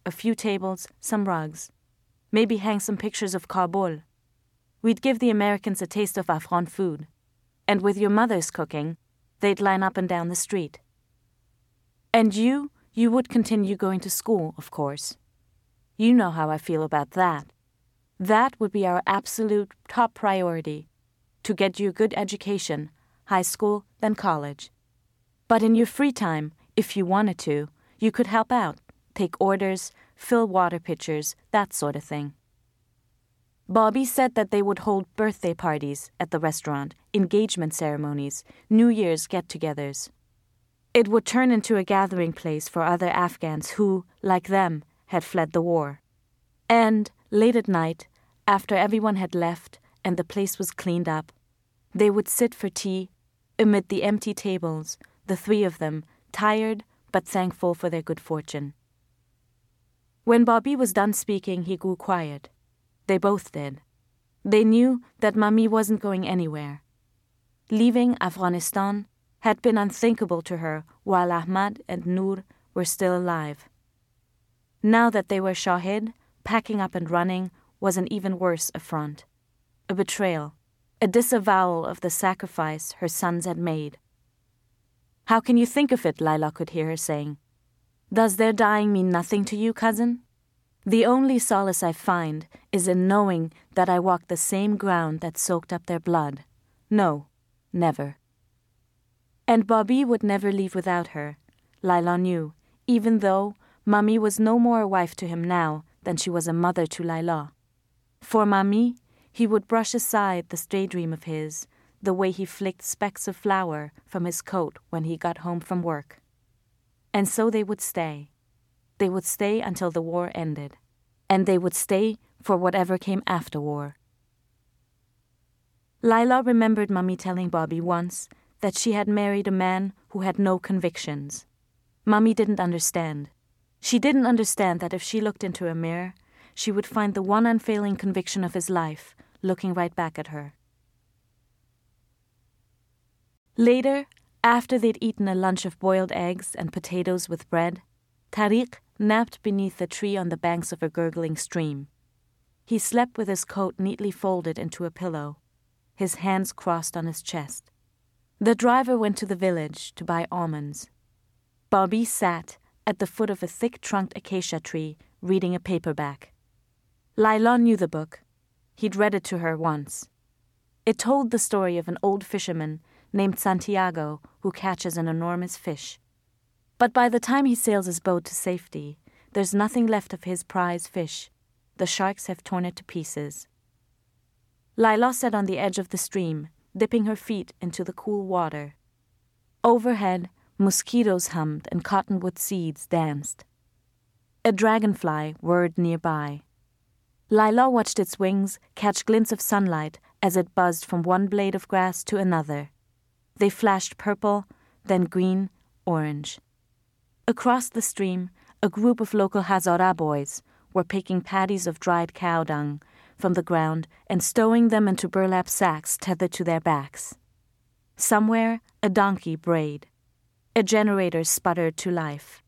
a few tables, some rugs. Maybe hang some pictures of Kabul. We'd give the Americans a taste of Afghan food. And with your mother's cooking, they'd line up and down the street. And you would continue going to school, of course. You know how I feel about that. That would be our absolute top priority, to get you a good education, high school, then college. But in your free time, if you wanted to, you could help out, take orders, fill water pitchers, that sort of thing. Bobby said that they would hold birthday parties at the restaurant, engagement ceremonies, New Year's get-togethers. It would turn into a gathering place for other Afghans who, like them, had fled the war. And, late at night, after everyone had left and the place was cleaned up, they would sit for tea amid the empty tables, the three of them, tired but thankful for their good fortune. When Bobby was done speaking, he grew quiet. They both did. They knew that Mummy wasn't going anywhere. Leaving Afghanistan had been unthinkable to her while Ahmad and Noor were still alive. Now that they were Shahid, packing up and running was an even worse affront. A betrayal, a disavowal of the sacrifice her sons had made. "How can you think of it?" Layla could hear her saying. "Does their dying mean nothing to you, cousin? The only solace I find is in knowing that I walked the same ground that soaked up their blood. No, never." And Bobby would never leave without her, Layla knew, even though Mummy was no more a wife to him now than she was a mother to Layla. For Mummy, he would brush aside this daydream of his, the way he flicked specks of flour from his coat when he got home from work. And so they would stay. They would stay until the war ended. And they would stay for whatever came after war. Layla remembered Mummy telling Bobby once that she had married a man who had no convictions. Mummy didn't understand. She didn't understand that if she looked into a mirror, she would find the one unfailing conviction of his life looking right back at her. Later, after they'd eaten a lunch of boiled eggs and potatoes with bread, Tariq napped beneath a tree on the banks of a gurgling stream. He slept with his coat neatly folded into a pillow, his hands crossed on his chest. The driver went to the village to buy almonds. Bobby sat at the foot of a thick-trunked acacia tree reading a paperback. Layla knew the book. He'd read it to her once. It told the story of an old fisherman named Santiago who catches an enormous fish. But by the time he sails his boat to safety, there's nothing left of his prize fish. The sharks have torn it to pieces. Layla sat on the edge of the stream, dipping her feet into the cool water. Overhead, mosquitoes hummed and cottonwood seeds danced. A dragonfly whirred nearby. Layla watched its wings catch glints of sunlight as it buzzed from one blade of grass to another. They flashed purple, then green, orange. Across the stream, a group of local Hazara boys were picking patties of dried cow dung from the ground and stowing them into burlap sacks tethered to their backs. Somewhere, a donkey brayed. A generator sputtered to life.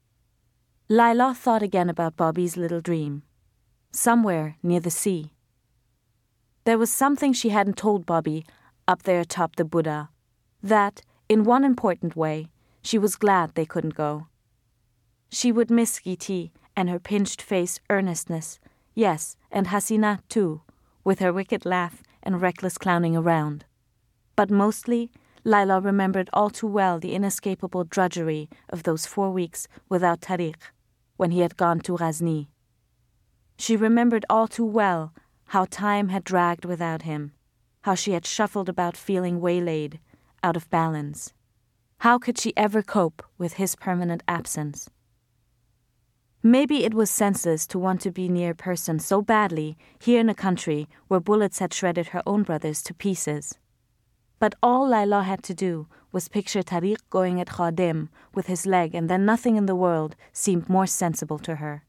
Layla thought again about Bobby's little dream. Somewhere near the sea. There was something she hadn't told Bobby up there atop the Buddha, that, in one important way, she was glad they couldn't go. She would miss Giti and her pinched face earnestness, yes, and Hasina too, with her wicked laugh and reckless clowning around. But mostly, Layla remembered all too well the inescapable drudgery of those 4 weeks without Tariq, when he had gone to Ghazni. She remembered all too well how time had dragged without him, how she had shuffled about feeling waylaid, out of balance. How could she ever cope with his permanent absence? Maybe it was senseless to want to be near a person so badly here in a country where bullets had shredded her own brothers to pieces. But all Layla had to do was picture Tariq going at Khadim with his leg, and then nothing in the world seemed more sensible to her.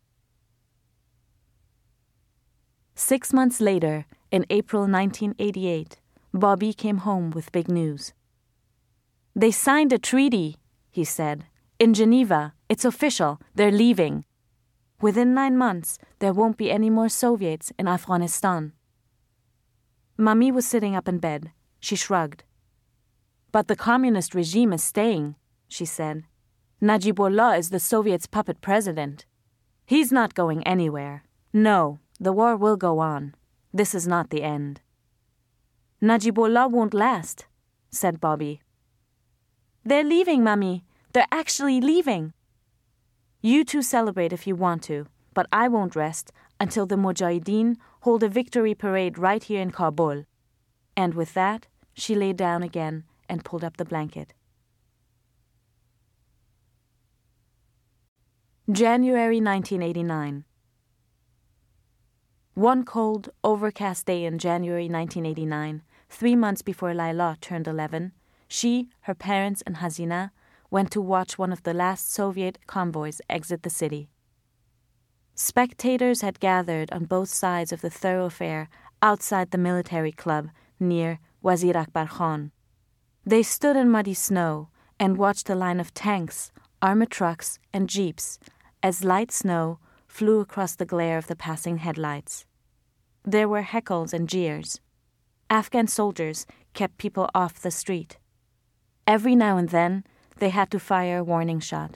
6 months later, in April 1988, Bobby came home with big news. "They signed a treaty," he said. "In Geneva. It's official. They're leaving." Within 9 months, there won't be any more Soviets in Afghanistan. Mami was sitting up in bed. She shrugged. But the communist regime is staying, she said. Najibullah is the Soviets' puppet president. He's not going anywhere. No, the war will go on. This is not the end. Najibullah won't last, said Bobby. They're leaving, Mummy. They're actually leaving. You two celebrate if you want to, but I won't rest until the Mujahideen hold a victory parade right here in Kabul. And with that, she lay down again and pulled up the blanket. January 1989. One cold, overcast day in January 1989, 3 months before Layla turned 11, she, her parents, and Hasina went to watch one of the last Soviet convoys exit the city. Spectators had gathered on both sides of the thoroughfare outside the military club near Wazir Akbar Khan. They stood in muddy snow and watched a line of tanks, armored trucks, and jeeps as light snow flew across the glare of the passing headlights. There were heckles and jeers. Afghan soldiers kept people off the street. Every now and then, they had to fire a warning shot.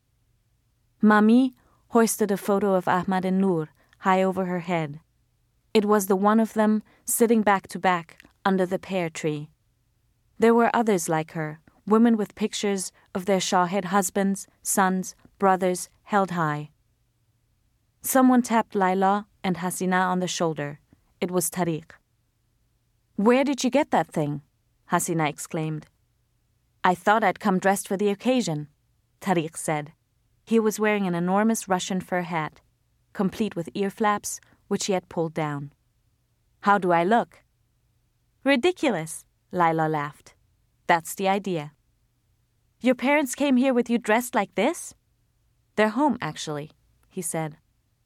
Mami hoisted a photo of Ahmad and Noor high over her head. It was the one of them sitting back to back under the pear tree. There were others like her, women with pictures of their Shahed husbands, sons, brothers held high. Someone tapped Layla and Hasina on the shoulder. It was Tariq. "Where did you get that thing?" Hasina exclaimed. "I thought I'd come dressed for the occasion," Tariq said. He was wearing an enormous Russian fur hat, complete with ear flaps, which he had pulled down. "How do I look?" "Ridiculous," Layla laughed. "That's the idea." "Your parents came here with you dressed like this?" "They're home, actually," he said.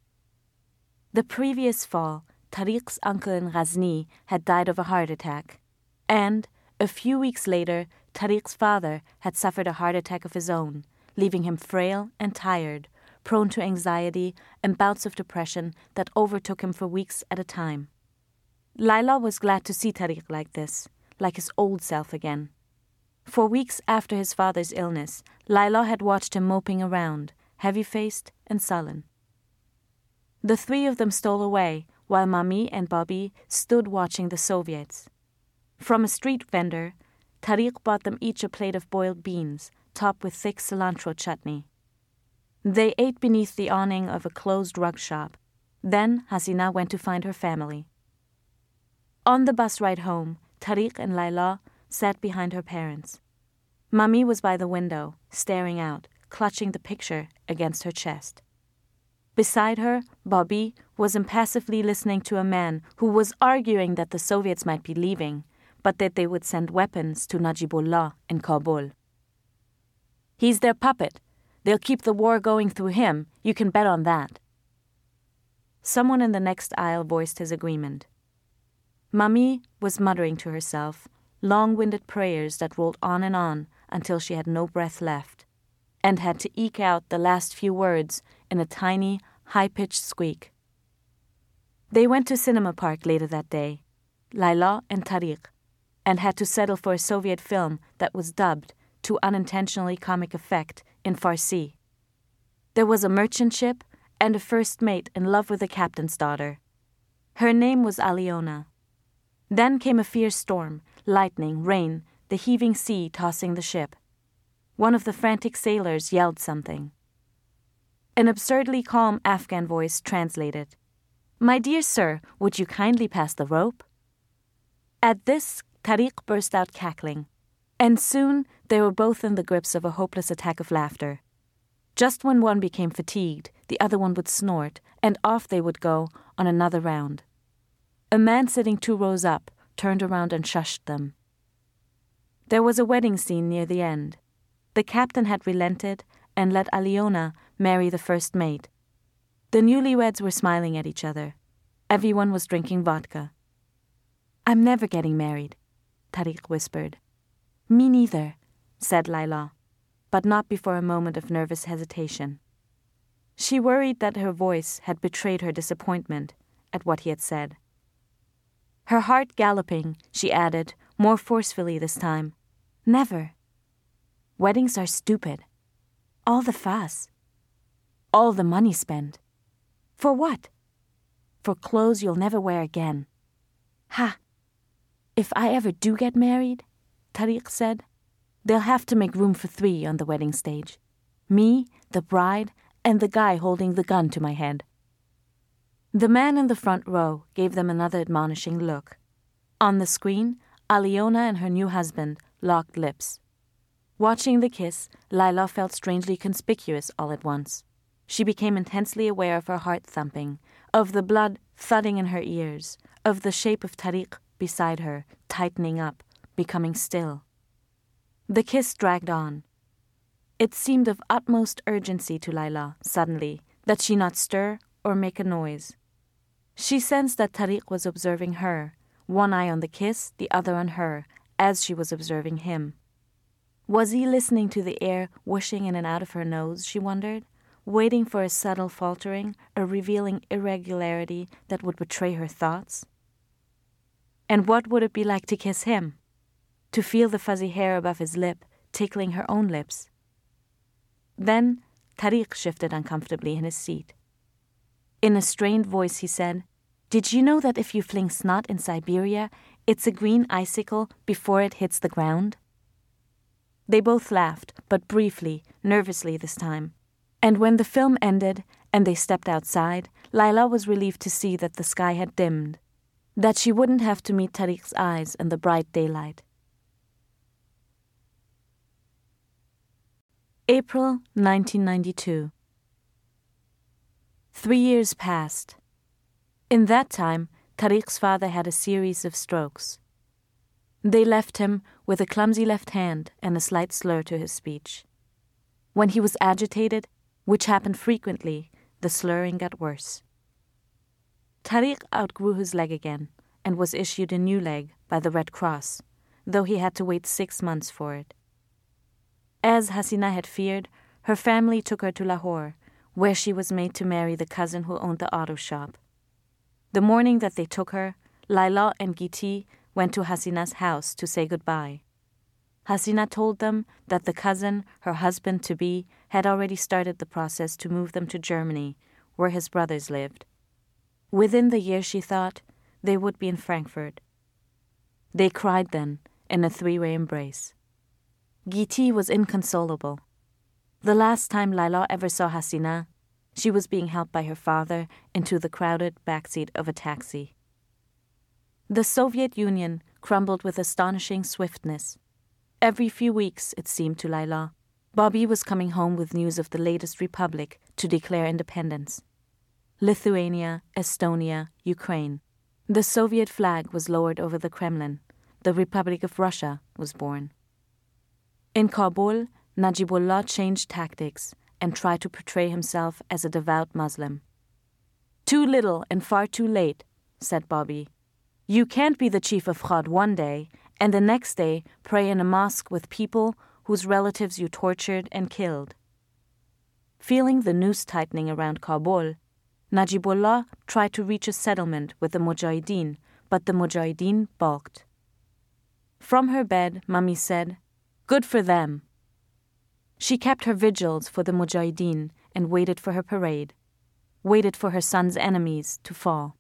The previous fall, Tariq's uncle in Ghazni had died of a heart attack, and, a few weeks later, Tariq's father had suffered a heart attack of his own, leaving him frail and tired, prone to anxiety and bouts of depression that overtook him for weeks at a time. Layla was glad to see Tariq like this, like his old self again. For weeks after his father's illness, Layla had watched him moping around, heavy-faced and sullen. The three of them stole away, while Mami and Bobby stood watching the Soviets. From a street vendor, Tariq bought them each a plate of boiled beans, topped with thick cilantro chutney. They ate beneath the awning of a closed rug shop. Then Hasina went to find her family. On the bus ride home, Tariq and Layla sat behind her parents. Mami was by the window, staring out, clutching the picture against her chest. Beside her, Bobby was impassively listening to a man who was arguing that the Soviets might be leaving, but that they would send weapons to Najibullah in Kabul. "He's their puppet. They'll keep the war going through him. You can bet on that." Someone in the next aisle voiced his agreement. Mami was muttering to herself, long-winded prayers that rolled on until she had no breath left, and had to eke out the last few words in a tiny, high-pitched squeak. They went to Cinema Park later that day, Layla and Tariq, and had to settle for a Soviet film that was dubbed, to unintentionally comic effect, in Farsi. There was a merchant ship and a first mate in love with the captain's daughter. Her name was Aliona. Then came a fierce storm, lightning, rain, the heaving sea tossing the ship. One of the frantic sailors yelled something. An absurdly calm Afghan voice translated, "My dear sir, would you kindly pass the rope?" At this, Tariq burst out cackling, and soon they were both in the grips of a hopeless attack of laughter. Just when one became fatigued, the other one would snort, and off they would go on another round. A man sitting 2 rows up turned around and shushed them. There was a wedding scene near the end. The captain had relented and let Aliona marry the first mate. The newlyweds were smiling at each other. Everyone was drinking vodka. "I'm never getting married," Tariq whispered. "Me neither," said Layla, but not before a moment of nervous hesitation. She worried that her voice had betrayed her disappointment at what he had said. Her heart galloping, she added, more forcefully this time, "Never. Weddings are stupid. All the fuss. All the money spent. For what? For clothes you'll never wear again. Ha! If I ever do get married," Tariq said, "they'll have to make room for 3 on the wedding stage. Me, the bride, and the guy holding the gun to my head." The man in the front row gave them another admonishing look. On the screen, Aliona and her new husband locked lips. Watching the kiss, Layla felt strangely conspicuous all at once. She became intensely aware of her heart thumping, of the blood thudding in her ears, of the shape of Tariq beside her, tightening up, becoming still. The kiss dragged on. It seemed of utmost urgency to Layla, suddenly, that she not stir or make a noise. She sensed that Tariq was observing her, one eye on the kiss, the other on her, as she was observing him. Was he listening to the air whooshing in and out of her nose, she wondered, waiting for a subtle faltering, a revealing irregularity that would betray her thoughts? And what would it be like to kiss him? To feel the fuzzy hair above his lip, tickling her own lips? Then Tariq shifted uncomfortably in his seat. In a strained voice he said, "Did you know that if you fling snot in Siberia, it's a green icicle before it hits the ground?" They both laughed, but briefly, nervously this time. And when the film ended and they stepped outside, Layla was relieved to see that the sky had dimmed, that she wouldn't have to meet Tariq's eyes in the bright daylight. April 1992. 3 years passed. In that time, Tariq's father had a series of strokes. They left him with a clumsy left hand and a slight slur to his speech. When he was agitated, which happened frequently, the slurring got worse. Tariq outgrew his leg again and was issued a new leg by the Red Cross, though he had to wait 6 months for it. As Hasina had feared, her family took her to Lahore, where she was made to marry the cousin who owned the auto shop. The morning that they took her, Layla and Giti went to Hasina's house to say goodbye. Hasina told them that the cousin, her husband-to-be, had already started the process to move them to Germany, where his brothers lived. Within the year, she thought, they would be in Frankfurt. They cried then, in a 3-way embrace. Giti was inconsolable. The last time Layla ever saw Hasina, she was being helped by her father into the crowded backseat of a taxi. The Soviet Union crumbled with astonishing swiftness. Every few weeks, it seemed to Layla, Bobby was coming home with news of the latest republic to declare independence. Lithuania, Estonia, Ukraine. The Soviet flag was lowered over the Kremlin. The Republic of Russia was born. In Kabul, Najibullah changed tactics and tried to portray himself as a devout Muslim. "Too little and far too late," said Bobby. "You can't be the chief of Khad one day and the next day pray in a mosque with people whose relatives you tortured and killed." Feeling the noose tightening around Kabul, Najibullah tried to reach a settlement with the Mujahideen, but the Mujahideen balked. From her bed, Mummy said, "Good for them." She kept her vigils for the Mujahideen and waited for her parade, waited for her son's enemies to fall.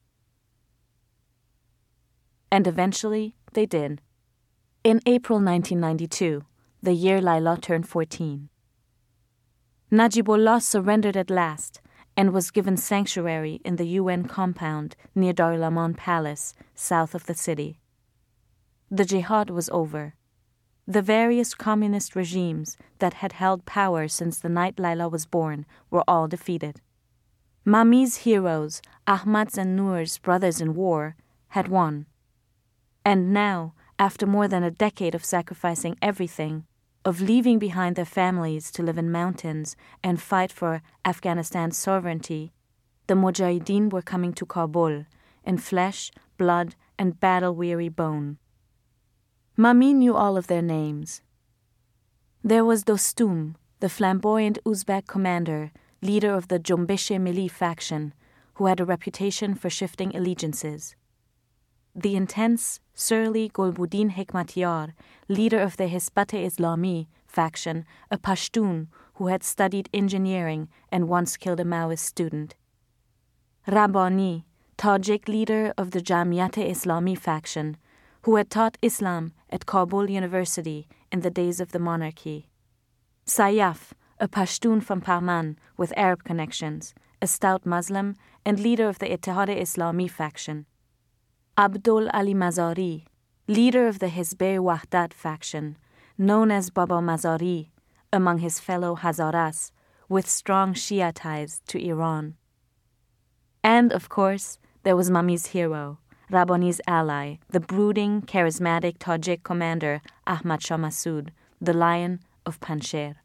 And eventually they did. In April 1992, the year Layla turned 14. Najibullah surrendered at last and was given sanctuary in the UN compound near Darul Aman Palace, south of the city. The jihad was over. The various communist regimes that had held power since the night Layla was born were all defeated. Mami's heroes, Ahmad's and Noor's brothers in war, had won. And now, after more than a decade of sacrificing everything, of leaving behind their families to live in mountains and fight for Afghanistan's sovereignty, the Mujahideen were coming to Kabul in flesh, blood, and battle-weary bone. Mami knew all of their names. There was Dostum, the flamboyant Uzbek commander, leader of the Jombesh Milli faction, who had a reputation for shifting allegiances. The intense, surly Golbuddin Hekmatyar, leader of the Hizb-e-Islami faction, a Pashtun who had studied engineering and once killed a Maoist student. Rabbani, Tajik leader of the Jamiat-e-Islami faction, who had taught Islam at Kabul University in the days of the monarchy. Sayaf, a Pashtun from Parman with Arab connections, a stout Muslim and leader of the Ittihad-e-Islami faction. Abdul Ali Mazari, leader of the Hizb-e-Wahdat faction, known as Baba Mazari among his fellow Hazaras, with strong Shia ties to Iran. And, of course, there was Mami's hero, Rabbani's ally, the brooding, charismatic Tajik commander Ahmad Shah Massoud, the Lion of Panjshir.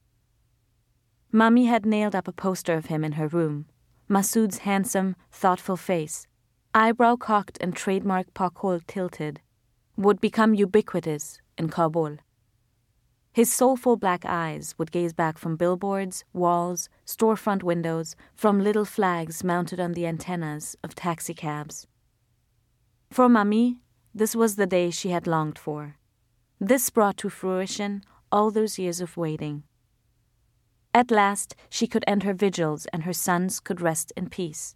Mami had nailed up a poster of him in her room. Massoud's handsome, thoughtful face, eyebrow cocked and trademark pokhol tilted, would become ubiquitous in Kabul. His soulful black eyes would gaze back from billboards, walls, storefront windows, from little flags mounted on the antennas of taxicabs. For Mami, this was the day she had longed for. This brought to fruition all those years of waiting. At last, she could end her vigils and her sons could rest in peace.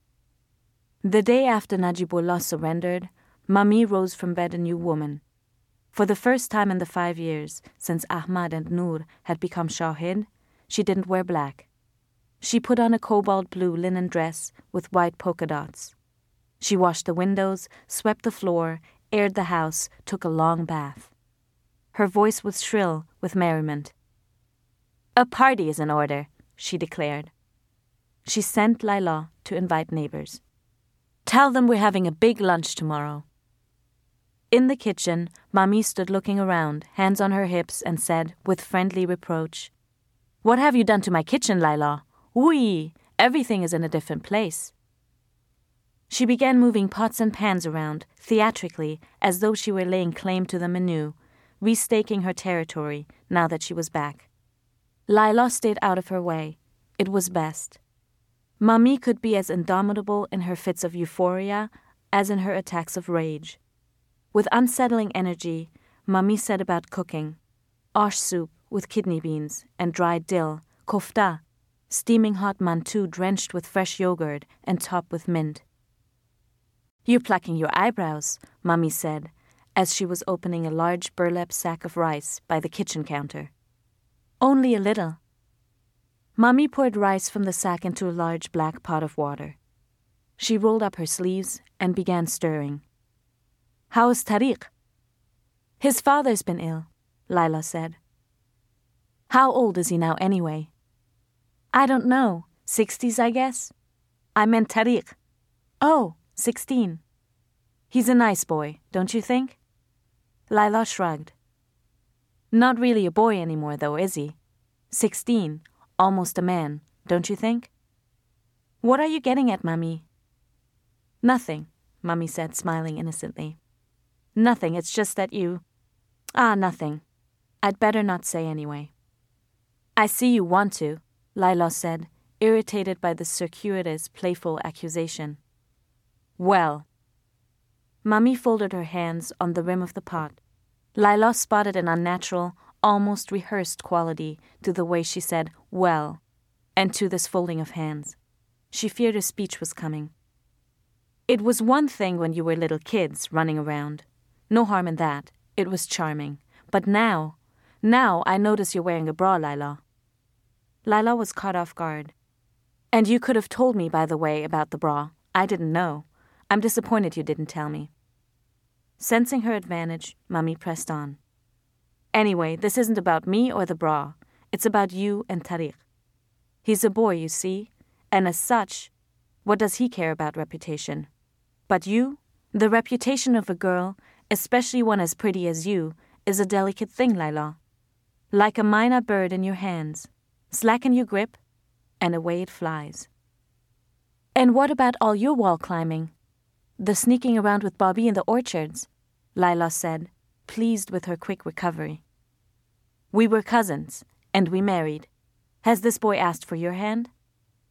The day after Najibullah surrendered, Mami rose from bed a new woman. For the first time in the 5 years since Ahmad and Noor had become Shahid, she didn't wear black. She put on a cobalt blue linen dress with white polka dots. She washed the windows, swept the floor, aired the house, took a long bath. Her voice was shrill with merriment. "A party is in order," she declared. She sent Layla to invite neighbors. "Tell them we're having a big lunch tomorrow." In the kitchen, Mami stood looking around, hands on her hips, and said, with friendly reproach, "What have you done to my kitchen, Layla? Oui, everything is in a different place." She began moving pots and pans around, theatrically, as though she were laying claim to the menu, restaking her territory now that she was back. Layla stayed out of her way. It was best. Mami could be as indomitable in her fits of euphoria as in her attacks of rage. With unsettling energy, Mami set about cooking. Osh soup with kidney beans and dried dill, kofta, steaming hot mantu drenched with fresh yogurt and topped with mint. "You're plucking your eyebrows," Mami said, as she was opening a large burlap sack of rice by the kitchen counter. "Only a little." Mami poured rice from the sack into a large black pot of water. She rolled up her sleeves and began stirring. "How is Tariq?" "His father's been ill," Layla said. "How old is he now anyway?" "I don't know. 60s, I guess." "I meant Tariq." "Oh, 16. He's a nice boy, don't you think?" Layla shrugged. "Not really a boy anymore, though, is he? 16, almost a man, don't you think?" "What are you getting at, Mami?" "Nothing," Mami said, smiling innocently. "Nothing, it's just that you... nothing. I'd better not say anyway." "I see you want to," Layla said, irritated by the circuitous, playful accusation. "Well." Mami folded her hands on the rim of the pot. Layla spotted an unnatural, almost rehearsed quality to the way she said, "well," and to this folding of hands. She feared a speech was coming. "It was one thing when you were little kids running around. No harm in that. It was charming. But now I notice you're wearing a bra, Layla." Layla was caught off guard. "And you could have told me, by the way, about the bra. I didn't know. I'm disappointed you didn't tell me." Sensing her advantage, Mami pressed on. "Anyway, this isn't about me or the bra. It's about you and Tariq. He's a boy, you see, and as such, what does he care about reputation? But you, the reputation of a girl, especially one as pretty as you, is a delicate thing, Layla. Like a mynah bird in your hands. Slacken your grip, and away it flies." "And what about all your wall climbing? The sneaking around with Bobby in the orchards?" Layla said, pleased with her quick recovery. "We were cousins, and we married. Has this boy asked for your hand?"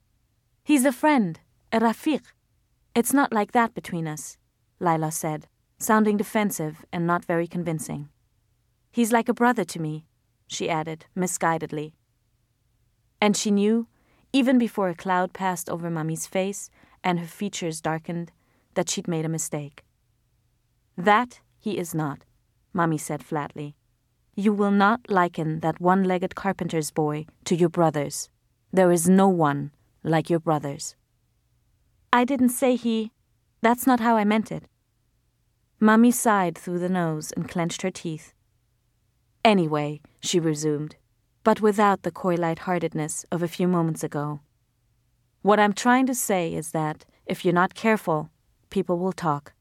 He's a friend, a rafiq. It's not like that between us, Layla said, sounding defensive and not very convincing. He's like a brother to me, she added, misguidedly. And she knew, even before a cloud passed over Mummy's face and her features darkened, that she'd made a mistake. That he is not, Mummy said flatly. You will not liken that one-legged carpenter's boy to your brothers. There is no one like your brothers. I didn't say he... That's not how I meant it. Mummy sighed through the nose and clenched her teeth. Anyway, she resumed, but without the coy lightheartedness of a few moments ago. What I'm trying to say is that, if you're not careful, people will talk.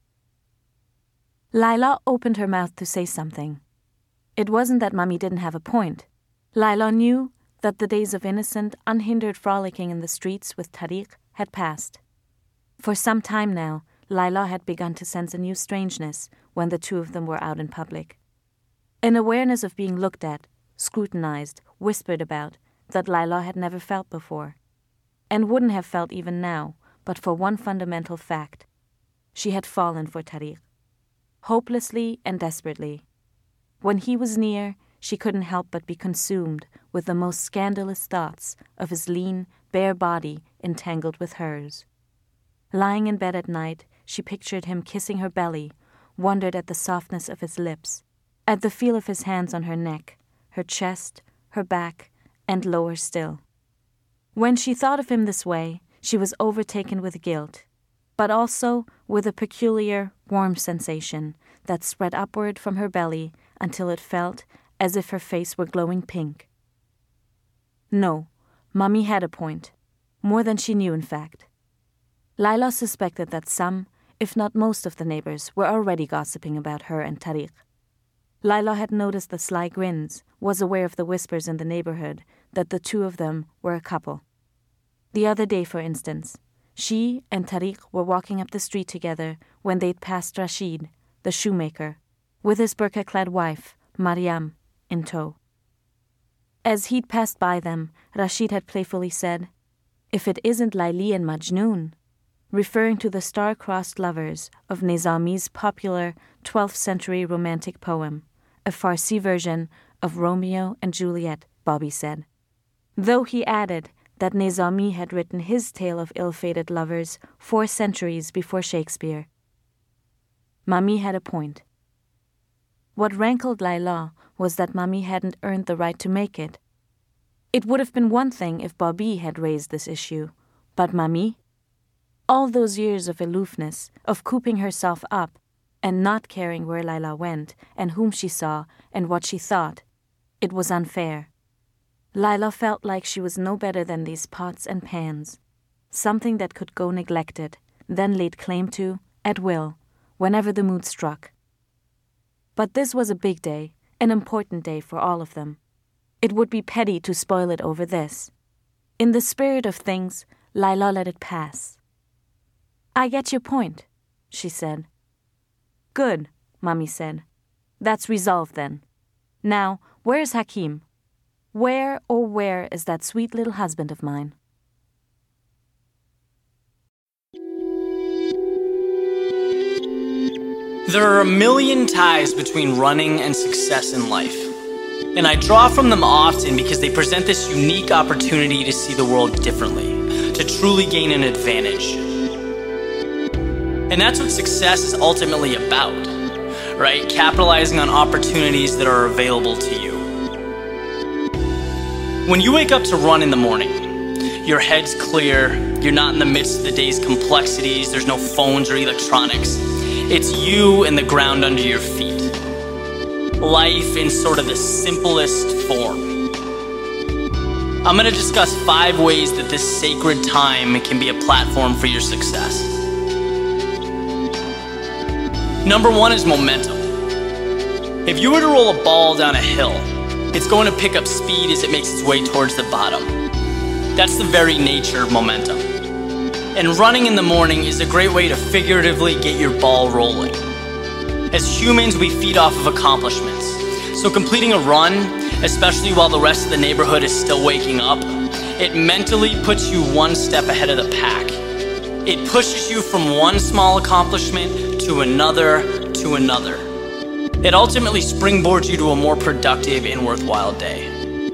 Layla opened her mouth to say something. It wasn't that Mummy didn't have a point. Layla knew that the days of innocent, unhindered frolicking in the streets with Tariq had passed. For some time now, Layla had begun to sense a new strangeness when the two of them were out in public. An awareness of being looked at, scrutinized, whispered about, that Layla had never felt before, and wouldn't have felt even now, but for one fundamental fact. She had fallen for Tariq, hopelessly and desperately. When he was near, she couldn't help but be consumed with the most scandalous thoughts of his lean, bare body entangled with hers. Lying in bed at night, she pictured him kissing her belly, wondered at the softness of his lips, at the feel of his hands on her neck, her chest, her back, and lower still. When she thought of him this way, she was overtaken with guilt, but also with a peculiar, warm sensation that spread upward from her belly until it felt as if her face were glowing pink. No, Mummy had a point, more than she knew in fact. Layla suspected that some, if not most of the neighbors were already gossiping about her and Tariq. Layla had noticed the sly grins, was aware of the whispers in the neighborhood that the two of them were a couple. The other day, for instance, she and Tariq were walking up the street together when they'd passed Rashid, the shoemaker, with his burqa-clad wife, Mariam, in tow. As he'd passed by them, Rashid had playfully said, "If it isn't Layli and Majnoon," referring to the star-crossed lovers of Nizami's popular 12th century romantic poem, a Farsi version of Romeo and Juliet, Bobby said. Though he added that Nizami had written his tale of ill-fated lovers 4 centuries before Shakespeare. Mummy had a point. What rankled Layla was that Mummy hadn't earned the right to make it. It would have been one thing if Bobby had raised this issue, but Mummy? All those years of aloofness, of cooping herself up, and not caring where Layla went, and whom she saw, and what she thought, it was unfair. Layla felt like she was no better than these pots and pans, something that could go neglected, then laid claim to, at will, whenever the mood struck. But this was a big day, an important day for all of them. It would be petty to spoil it over this. In the spirit of things, Layla let it pass. "I get your point," she said. "Good," Mummy said. "That's resolved then. Now, where's Hakim? Where is that sweet little husband of mine?" There are a million ties between running and success in life, and I draw from them often because they present this unique opportunity to see the world differently, to truly gain an advantage. And that's what success is ultimately about, right? Capitalizing on opportunities that are available to you. When you wake up to run in the morning, your head's clear, you're not in the midst of the day's complexities, there's no phones or electronics. It's you and the ground under your feet. Life in sort of the simplest form. I'm going to discuss 5 ways that this sacred time can be a platform for your success. Number 1 is momentum. If you were to roll a ball down a hill, it's going to pick up speed as it makes its way towards the bottom. That's the very nature of momentum. And running in the morning is a great way to figuratively get your ball rolling. As humans, we feed off of accomplishments. So completing a run, especially while the rest of the neighborhood is still waking up, it mentally puts you one step ahead of the pack. It pushes you from one small accomplishment to another to another. It ultimately springboards you to a more productive and worthwhile day.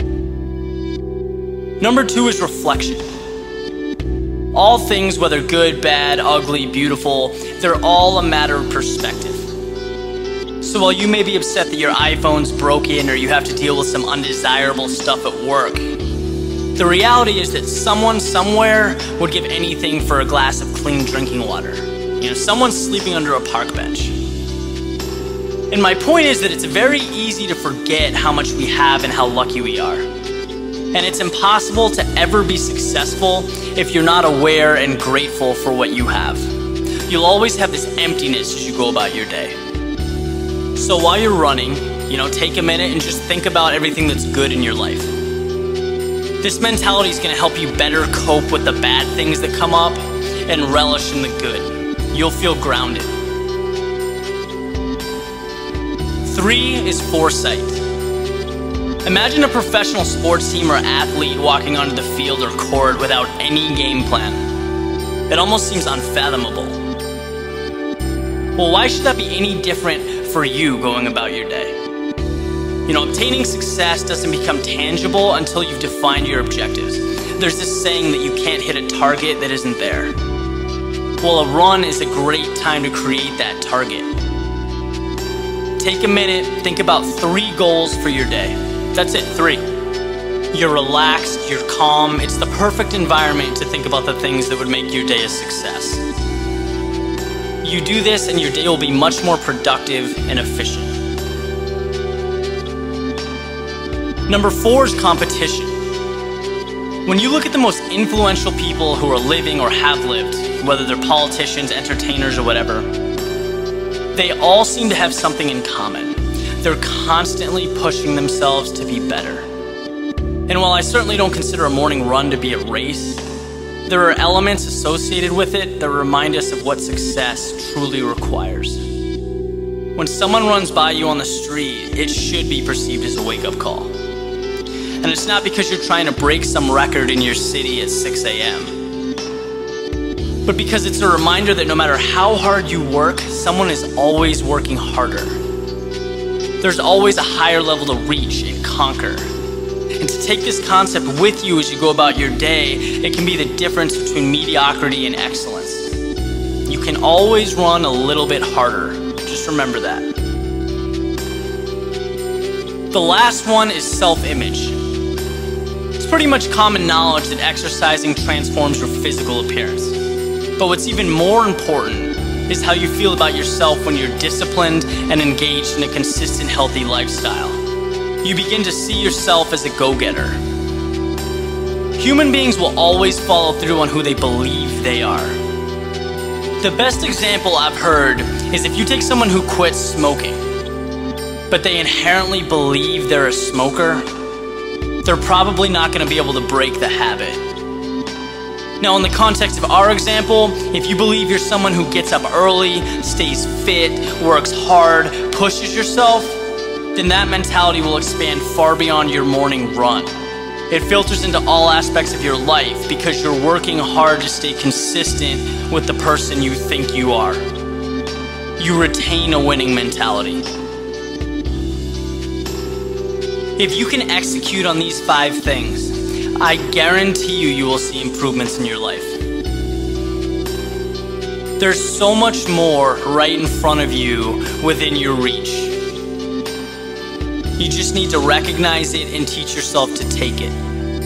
Number 2 is reflection. All things, whether good, bad, ugly, beautiful, they're all a matter of perspective. So while you may be upset that your iPhone's broken or you have to deal with some undesirable stuff at work, the reality is that someone somewhere would give anything for a glass of clean drinking water. Someone's sleeping under a park bench. And my point is that it's very easy to forget how much we have and how lucky we are. And it's impossible to ever be successful if you're not aware and grateful for what you have. You'll always have this emptiness as you go about your day. So while you're running, take a minute and just think about everything that's good in your life. This mentality is going to help you better cope with the bad things that come up and relish in the good. You'll feel grounded. 3 is foresight. Imagine a professional sports team or athlete walking onto the field or court without any game plan. It almost seems unfathomable. Well, why should that be any different for you going about your day? Obtaining success doesn't become tangible until you've defined your objectives. There's this saying that you can't hit a target that isn't there. Well, a run is a great time to create that target. Take a minute, think about 3 goals for your day. That's it, 3. You're relaxed, you're calm. It's the perfect environment to think about the things that would make your day a success. You do this and your day will be much more productive and efficient. Number 4 is competition. When you look at the most influential people who are living or have lived, whether they're politicians, entertainers, or whatever, they all seem to have something in common. They're constantly pushing themselves to be better. And while I certainly don't consider a morning run to be a race, there are elements associated with it that remind us of what success truly requires. When someone runs by you on the street, it should be perceived as a wake-up call. And it's not because you're trying to break some record in your city at 6 a.m., but because it's a reminder that no matter how hard you work, someone is always working harder. There's always a higher level to reach and conquer. And to take this concept with you as you go about your day, it can be the difference between mediocrity and excellence. You can always run a little bit harder. Just remember that. The last one is self-image. It's pretty much common knowledge that exercising transforms your physical appearance. But what's even more important is how you feel about yourself when you're disciplined and engaged in a consistent, healthy lifestyle. You begin to see yourself as a go-getter. Human beings will always follow through on who they believe they are. The best example I've heard is if you take someone who quits smoking, but they inherently believe they're a smoker, they're probably not going to be able to break the habit. Now, in the context of our example, if you believe you're someone who gets up early, stays fit, works hard, pushes yourself, then that mentality will expand far beyond your morning run. It filters into all aspects of your life because you're working hard to stay consistent with the person you think you are. You retain a winning mentality. If you can execute on these 5 things, I guarantee you will see improvements in your life. There's so much more right in front of you within your reach. You just need to recognize it and teach yourself to take it.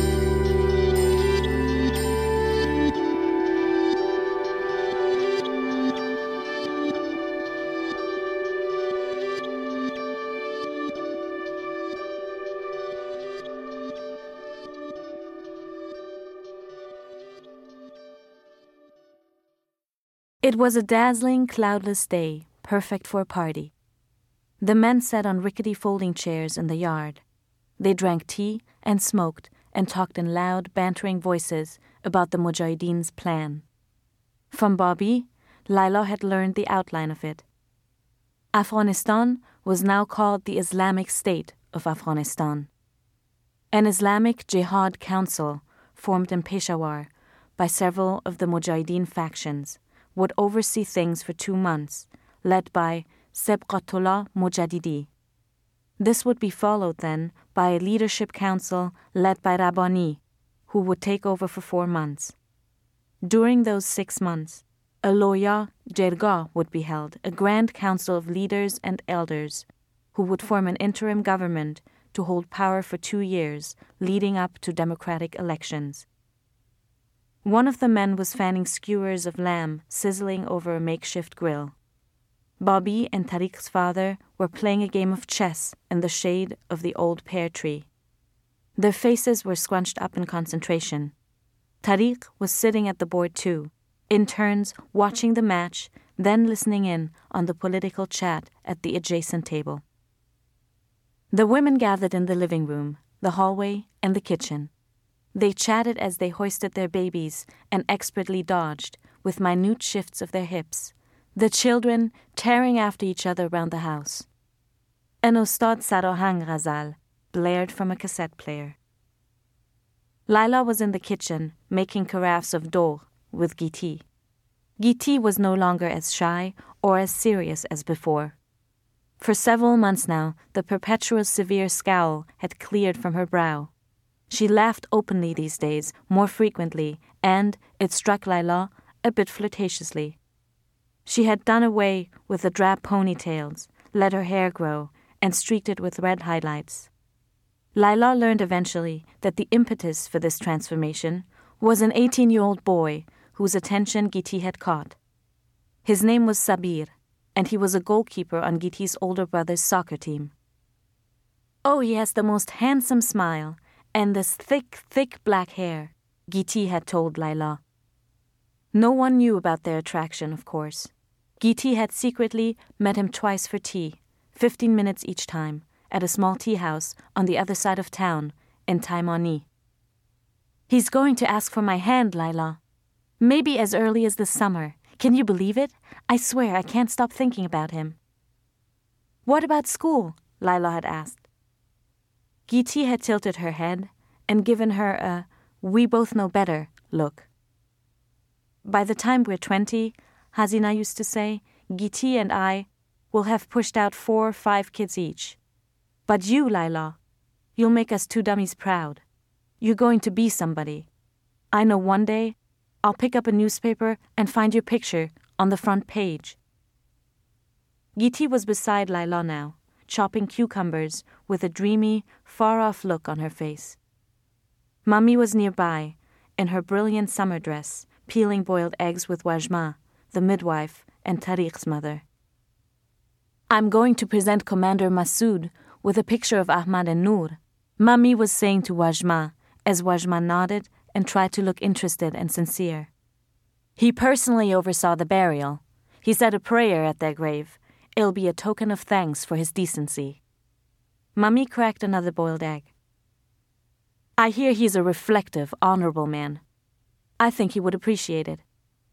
It was a dazzling, cloudless day, perfect for a party. The men sat on rickety folding chairs in the yard. They drank tea and smoked and talked in loud, bantering voices about the Mujahideen's plan. From Bobby, Lila had learned the outline of it. Afghanistan was now called the Islamic State of Afghanistan. An Islamic Jihad Council formed in Peshawar by several of the Mujahideen factions, would oversee things for 2 months, led by Sabqatullah Mujadidi. This would be followed then by a leadership council led by Rabbani, who would take over for 4 months. During those 6 months, a Loya Jergah would be held, a grand council of leaders and elders, who would form an interim government to hold power for 2 years, leading up to democratic elections. One of the men was fanning skewers of lamb sizzling over a makeshift grill. Bobby and Tariq's father were playing a game of chess in the shade of the old pear tree. Their faces were scrunched up in concentration. Tariq was sitting at the board too, in turns watching the match, then listening in on the political chat at the adjacent table. The women gathered in the living room, the hallway, and the kitchen. They chatted as they hoisted their babies and expertly dodged, with minute shifts of their hips, the children tearing after each other round the house. An Ustad Sarohang Ghazal blared from a cassette player. Laila was in the kitchen, making carafes of dough with Giti. Giti was no longer as shy or as serious as before. For several months now, the perpetual severe scowl had cleared from her brow. She laughed openly these days, more frequently, and, it struck Laila, a bit flirtatiously. She had done away with the drab ponytails, let her hair grow, and streaked it with red highlights. Laila learned eventually that the impetus for this transformation was an 18-year-old boy whose attention Giti had caught. His name was Sabir, and he was a goalkeeper on Giti's older brother's soccer team. "Oh, he has the most handsome smile, and this thick black hair," Giti had told Laila. No one knew about their attraction, of course. Giti had secretly met him twice for tea, 15 minutes each time, at a small tea house on the other side of town, in Taimani. "He's going to ask for my hand, Laila. Maybe as early as this summer. Can you believe it? I swear I can't stop thinking about him." "What about school?" Laila had asked. Giti had tilted her head and given her a "we both know better" look. "By the time we're 20, Hazina used to say, Giti and I will have pushed out 4 or 5 kids each. But you, Laila, you'll make us 2 dummies proud. You're going to be somebody. I know one day I'll pick up a newspaper and find your picture on the front page." Giti was beside Laila now, chopping cucumbers with a dreamy, far-off look on her face. Mummy was nearby, in her brilliant summer dress, peeling boiled eggs with Wajma, the midwife and Tariq's mother. "I'm going to present Commander Masood with a picture of Ahmad and Noor," Mummy was saying to Wajma, as Wajma nodded and tried to look interested and sincere. "He personally oversaw the burial. He said a prayer at their grave. It'll be a token of thanks for his decency." Mummy cracked another boiled egg. "I hear he's a reflective, honorable man. I think he would appreciate it."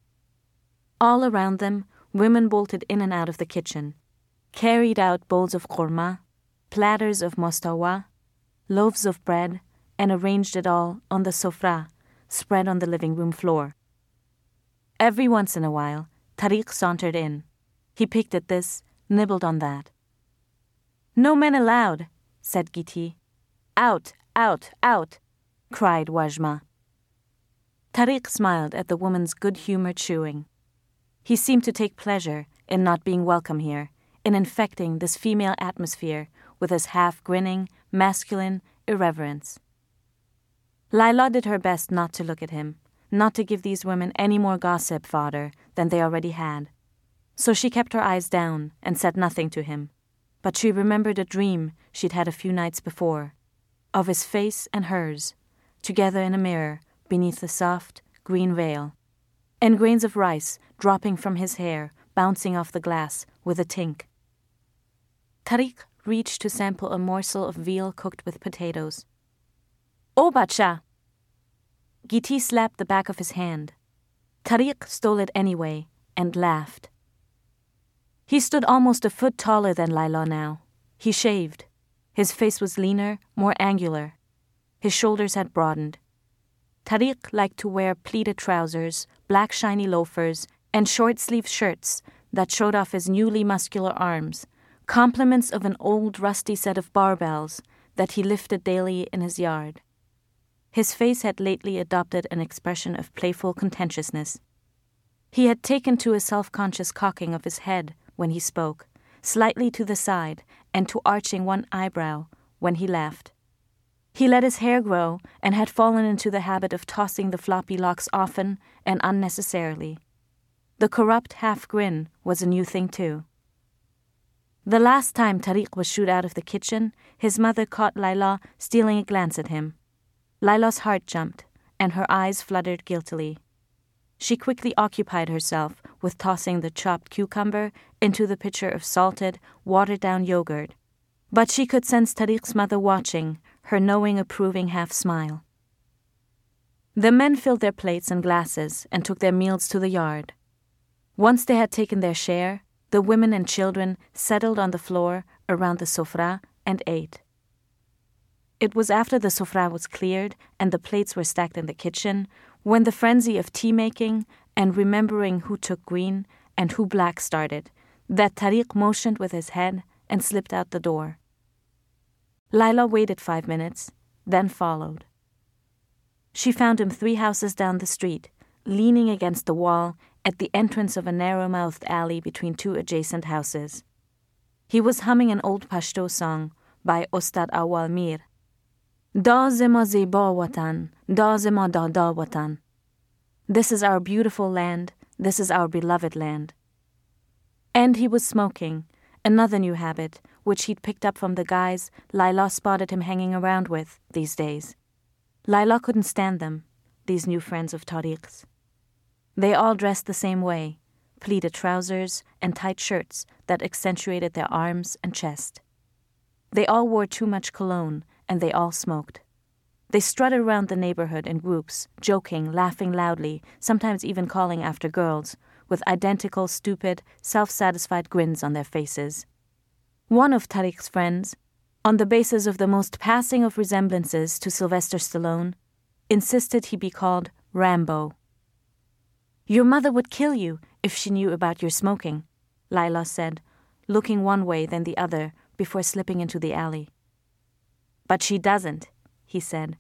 All around them, women bolted in and out of the kitchen, carried out bowls of korma, platters of mostawa, loaves of bread, and arranged it all on the sofra, spread on the living room floor. Every once in a while, Tariq sauntered in. He picked at this, nibbled on that. "No men allowed," said Giti. "Out, out, out," cried Wajma. Tariq smiled at the woman's good-humored chewing. He seemed to take pleasure in not being welcome here, in infecting this female atmosphere with his half-grinning, masculine irreverence. Laila did her best not to look at him, not to give these women any more gossip fodder than they already had. So she kept her eyes down and said nothing to him, but she remembered a dream she'd had a few nights before, of his face and hers, together in a mirror beneath the soft, green veil, and grains of rice dropping from his hair, bouncing off the glass with a tink. Tariq reached to sample a morsel of veal cooked with potatoes. "Oh, Bacha!" Giti slapped the back of his hand. Tariq stole it anyway and laughed. He stood almost a foot taller than Laila now. He shaved. His face was leaner, more angular. His shoulders had broadened. Tariq liked to wear pleated trousers, black shiny loafers, and short-sleeved shirts that showed off his newly muscular arms, compliments of an old rusty set of barbells that he lifted daily in his yard. His face had lately adopted an expression of playful contentiousness. He had taken to a self-conscious cocking of his head when he spoke, slightly to the side and to arching one eyebrow when he laughed. He let his hair grow and had fallen into the habit of tossing the floppy locks often and unnecessarily. The corrupt half-grin was a new thing too. The last time Tariq was shooed out of the kitchen, his mother caught Layla stealing a glance at him. Layla's heart jumped, and her eyes fluttered guiltily. She quickly occupied herself with tossing the chopped cucumber into the pitcher of salted, watered-down yogurt, but she could sense Tariq's mother watching, her knowing, approving half-smile. The men filled their plates and glasses and took their meals to the yard. Once they had taken their share, the women and children settled on the floor around the sofra and ate. It was after the sofra was cleared and the plates were stacked in the kitchen, when the frenzy of tea-making and remembering who took green and who black started, that Tariq motioned with his head and slipped out the door. Layla waited 5 minutes, then followed. She found him 3 houses down the street, leaning against the wall at the entrance of a narrow-mouthed alley between 2 adjacent houses. He was humming an old Pashto song by Ustad Awal Mir. Da zema zeba watan, da zema da da watan. This is our beautiful land, this is our beloved land. And he was smoking, another new habit, which he'd picked up from the guys Layla spotted him hanging around with these days. Layla couldn't stand them, these new friends of Tariq's. They all dressed the same way, pleated trousers and tight shirts that accentuated their arms and chest. They all wore too much cologne, and they all smoked. They strutted around the neighborhood in groups, joking, laughing loudly, sometimes even calling after girls, with identical, stupid, self-satisfied grins on their faces. One of Tariq's friends, on the basis of the most passing of resemblances to Sylvester Stallone, insisted he be called Rambo. "Your mother would kill you if she knew about your smoking," Layla said, looking one way then the other before slipping into the alley. "But she doesn't," he said.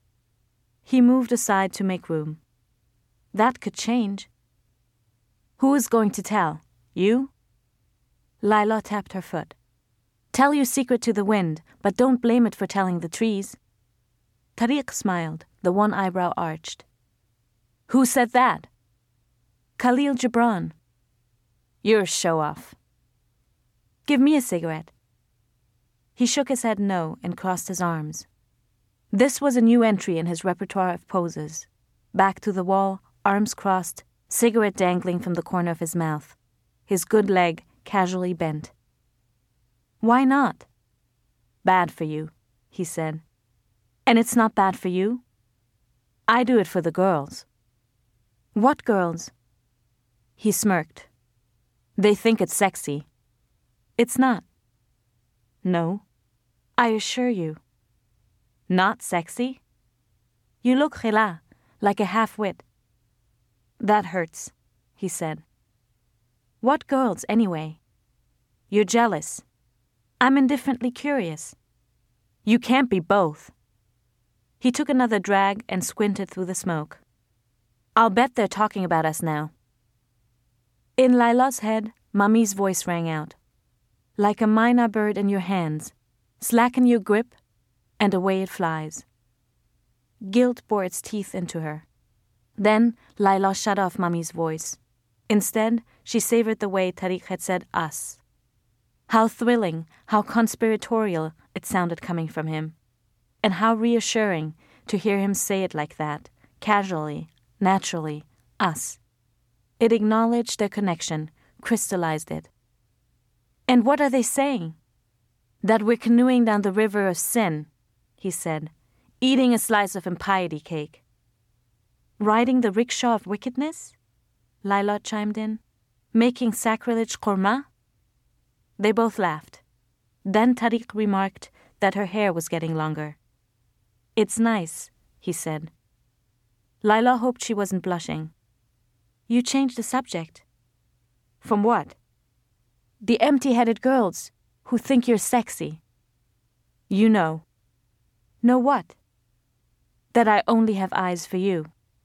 He moved aside to make room. That could change. "Who is going to tell? You?" Layla tapped her foot. "Tell your secret to the wind, but don't blame it for telling the trees." Tariq smiled, the one eyebrow arched. "Who said that?" "Khalil Gibran." "You're a show-off." "Give me a cigarette." He shook his head no and crossed his arms. This was a new entry in his repertoire of poses. Back to the wall, arms crossed, cigarette dangling from the corner of his mouth, his good leg casually bent. "Why not?" "Bad for you," he said. "And it's not bad for you?" "I do it for the girls." "What girls?" He smirked. "They think it's sexy." "It's not." "No, I assure you." "Not sexy?" "You look khila, like a half-wit." "That hurts," he said. "What girls, anyway?" "You're jealous." "I'm indifferently curious." "You can't be both." He took another drag and squinted through the smoke. "I'll bet they're talking about us now." In Layla's head, Mummy's voice rang out. "Like a myna bird in your hands, slacken your grip, and away it flies." Guilt bore its teeth into her. Then Layla shut off Mummy's voice. Instead, she savored the way Tariq had said us. How thrilling, how conspiratorial it sounded coming from him. And how reassuring to hear him say it like that, casually, naturally, us. It acknowledged their connection, crystallized it. "And what are they saying?" "That we're canoeing down the river of sin," he said, "eating a slice of impiety cake." "Riding the rickshaw of wickedness?" Layla chimed in. "Making sacrilege korma?" They both laughed. Then Tariq remarked that her hair was getting longer. "It's nice," he said. Layla hoped she wasn't blushing. You changed the subject. From what? The empty-headed girls who think you're sexy. You know. Know what? That I only have eyes for you.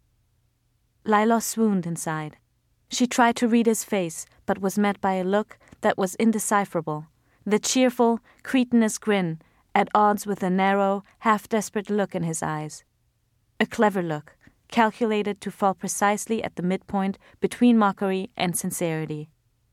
Layla swooned inside. She tried to read his face, but was met by a look that was indecipherable, the cheerful, cretinous grin at odds with a narrow, half-desperate look in his eyes. A clever look, calculated to fall precisely at the midpoint between mockery and sincerity.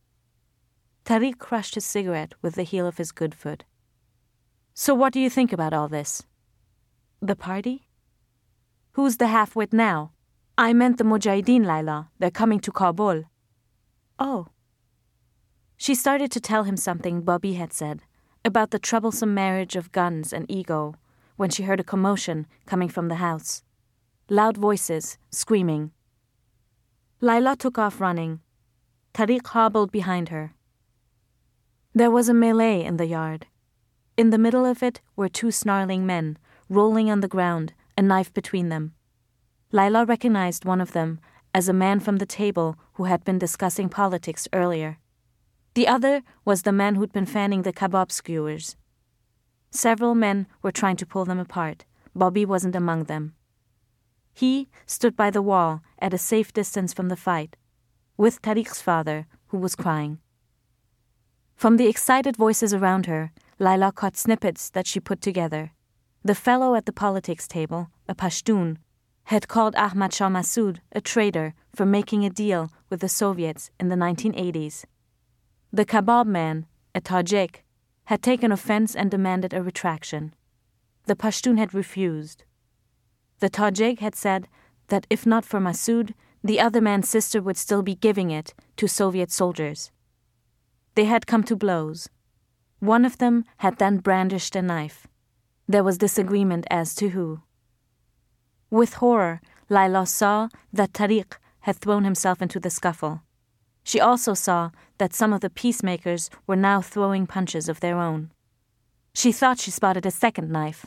Tariq crushed his cigarette with the heel of his good foot. So what do you think about all this? The party? Who's the half-wit now? I meant the Mujahideen, Layla. They're coming to Kabul. Oh. She started to tell him something Bobby had said about the troublesome marriage of guns and ego when she heard a commotion coming from the house. Loud voices, screaming. Layla took off running. Tariq hobbled behind her. There was a melee in the yard. In the middle of it were two snarling men, rolling on the ground, a knife between them. Layla recognized one of them as a man from the table who had been discussing politics earlier. The other was the man who'd been fanning the kebab skewers. Several men were trying to pull them apart. Bobby wasn't among them. He stood by the wall at a safe distance from the fight, with Tariq's father, who was crying. From the excited voices around her, Layla caught snippets that she put together. The fellow at the politics table, a Pashtun, had called Ahmad Shah Massoud a traitor for making a deal with the Soviets in the 1980s. The kebab man, a Tajik, had taken offense and demanded a retraction. The Pashtun had refused. The Tajik had said that if not for Massoud, the other man's sister would still be giving it to Soviet soldiers. They had come to blows. One of them had then brandished a knife. There was disagreement as to who. With horror, Layla saw that Tariq had thrown himself into the scuffle. She also saw that some of the peacemakers were now throwing punches of their own. She thought she spotted a second knife.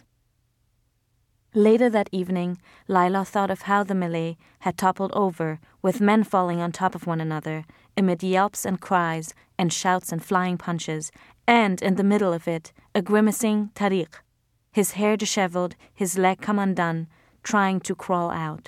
Later that evening, Layla thought of how the melee had toppled over, with men falling on top of one another, amid yelps and cries and shouts and flying punches, and in the middle of it, a grimacing Tariq, his hair disheveled, his leg come undone, trying to crawl out.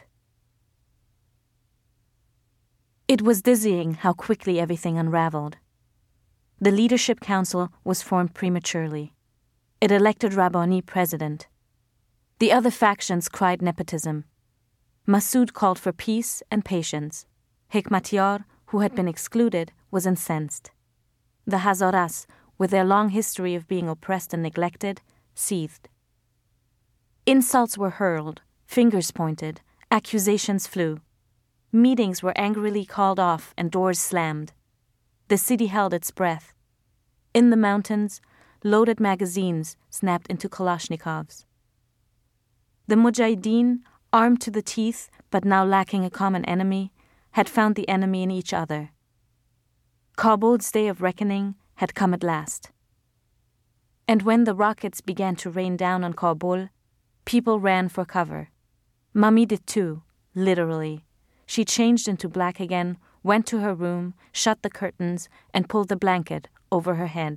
It was dizzying how quickly everything unraveled. The Leadership Council was formed prematurely. It elected Rabbani president. The other factions cried nepotism. Massoud called for peace and patience. Hekmatyar, who had been excluded, was incensed. The Hazaras, with their long history of being oppressed and neglected, seethed. Insults were hurled, fingers pointed, accusations flew. Meetings were angrily called off and doors slammed. The city held its breath. In the mountains, loaded magazines snapped into Kalashnikovs. The Mujahideen, armed to the teeth but now lacking a common enemy, had found the enemy in each other. Kabul's day of reckoning had come at last. And when the rockets began to rain down on Kabul, people ran for cover. Mummy did too, literally. She changed into black again, went to her room, shut the curtains, and pulled the blanket over her head.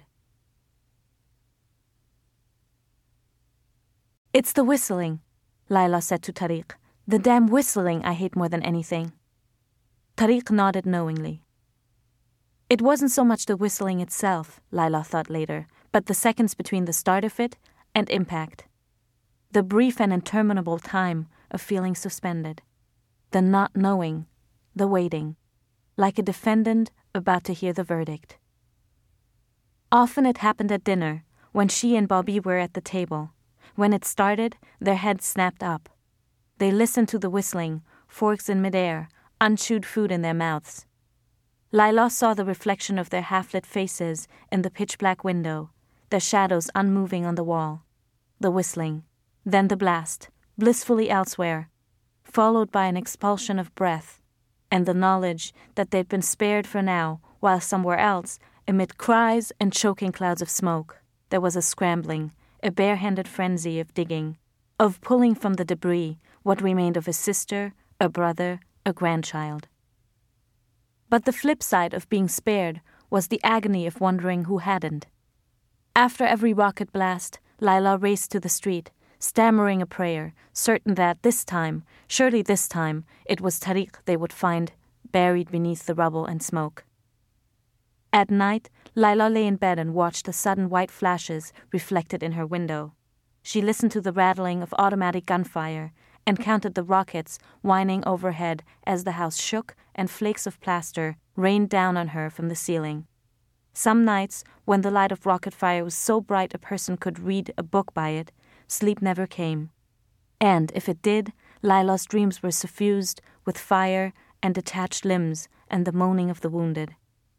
It's the whistling, Layla said to Tariq. The damn whistling I hate more than anything. Tariq nodded knowingly. It wasn't so much the whistling itself, Layla thought later, but the seconds between the start of it and impact. The brief and interminable time of feeling suspended. The not knowing, the waiting, like a defendant about to hear the verdict. Often it happened at dinner, when she and Bobby were at the table. When it started, their heads snapped up. They listened to the whistling, forks in midair, unchewed food in their mouths. Layla saw the reflection of their half-lit faces in the pitch-black window, their shadows unmoving on the wall. The whistling, then the blast, blissfully elsewhere, followed by an expulsion of breath, and the knowledge that they'd been spared for now, while somewhere else, amid cries and choking clouds of smoke, there was a scrambling, a bare-handed frenzy of digging, of pulling from the debris what remained of a sister, a brother, a grandchild. But the flip side of being spared was the agony of wondering who hadn't. After every rocket blast, Layla raced to the street, stammering a prayer, certain that this time, surely this time, it was Tariq they would find buried beneath the rubble and smoke. At night, Layla lay in bed and watched the sudden white flashes reflected in her window. She listened to the rattling of automatic gunfire and counted the rockets whining overhead as the house shook and flakes of plaster rained down on her from the ceiling. Some nights, when the light of rocket fire was so bright a person could read a book by it, sleep never came. And if it did, Layla's dreams were suffused with fire and detached limbs and the moaning of the wounded.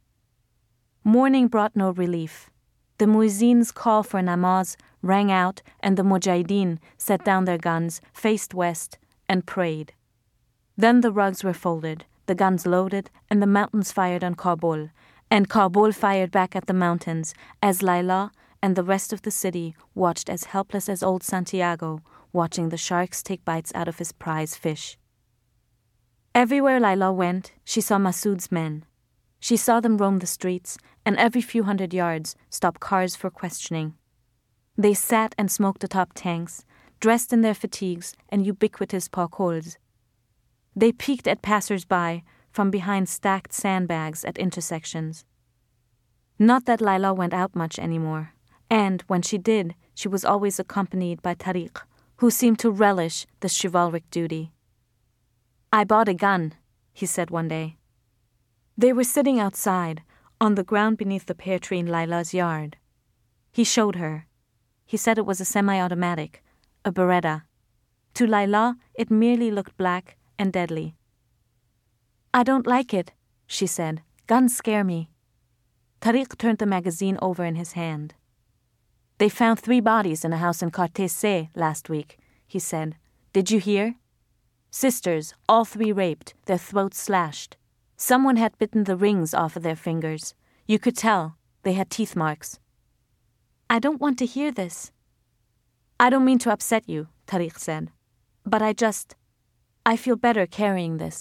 Morning brought no relief. The muezzin's call for namaz rang out, and the mujahideen set down their guns, faced west, and prayed. Then the rugs were folded, the guns loaded, and the mountains fired on Kabul, and Kabul fired back at the mountains as Layla and the rest of the city watched as helpless as old Santiago, watching the sharks take bites out of his prize fish. Everywhere Layla went, she saw Masood's men. She saw them roam the streets, and every few hundred yards stop cars for questioning. They sat and smoked atop tanks, dressed in their fatigues and ubiquitous parcours. They peeked at passers-by from behind stacked sandbags at intersections. Not that Layla went out much anymore, and when she did, she was always accompanied by Tariq, who seemed to relish the chivalric duty. "I bought a gun," he said one day. They were sitting outside, on the ground beneath the pear tree in Layla's yard. He showed her. He said it was a semi-automatic, a Beretta. To Layla, it merely looked black and deadly. "I don't like it," she said. "Guns scare me." Tariq turned the magazine over in his hand. "They found 3 bodies in a house in Cartese last week," he said. "Did you hear? Sisters, all 3 raped, their throats slashed. Someone had bitten the rings off of their fingers. You could tell. They had teeth marks." "I don't want to hear this." "I don't mean to upset you," Tariq said. "But I feel better carrying this."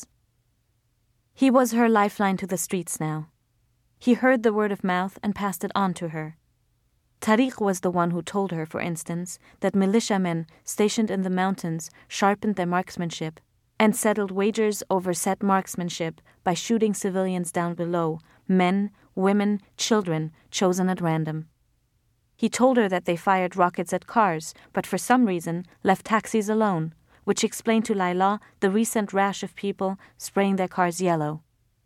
He was her lifeline to the streets now. He heard the word of mouth and passed it on to her. Tariq was the one who told her, for instance, that militiamen stationed in the mountains sharpened their marksmanship and settled wagers over set marksmanship by shooting civilians down below, men, women, children, chosen at random. He told her that they fired rockets at cars, but for some reason left taxis alone, which explained to Layla the recent rash of people spraying their cars yellow.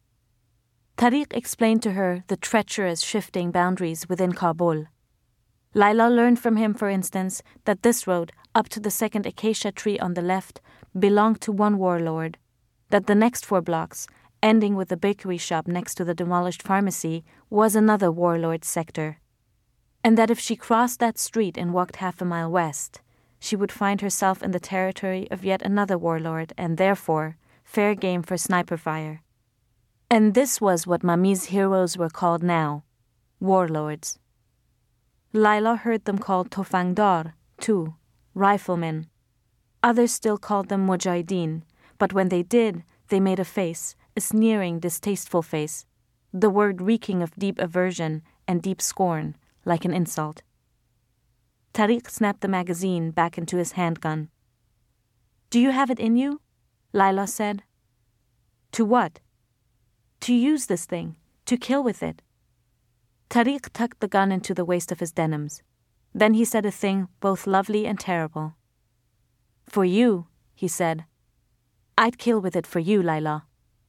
Tariq explained to her the treacherous shifting boundaries within Kabul. Layla learned from him, for instance, that this road, up to the second acacia tree on the left, belonged to one warlord, that the next 4 blocks, ending with the bakery shop next to the demolished pharmacy, was another warlord's sector, and that if she crossed that street and walked half a mile west, she would find herself in the territory of yet another warlord and therefore fair game for sniper fire. And this was what Mami's heroes were called now, warlords. Layla heard them called Tofangdar, too, riflemen. Others still called them mujahideen, but when they did, they made a face, a sneering, distasteful face, the word reeking of deep aversion and deep scorn, like an insult. Tariq snapped the magazine back into his handgun. "Do you have it in you?" Layla said. "To what?" "To use this thing, to kill with it." Tariq tucked the gun into the waist of his denims. Then he said a thing both lovely and terrible. "For you," he said. "I'd kill with it for you, Layla."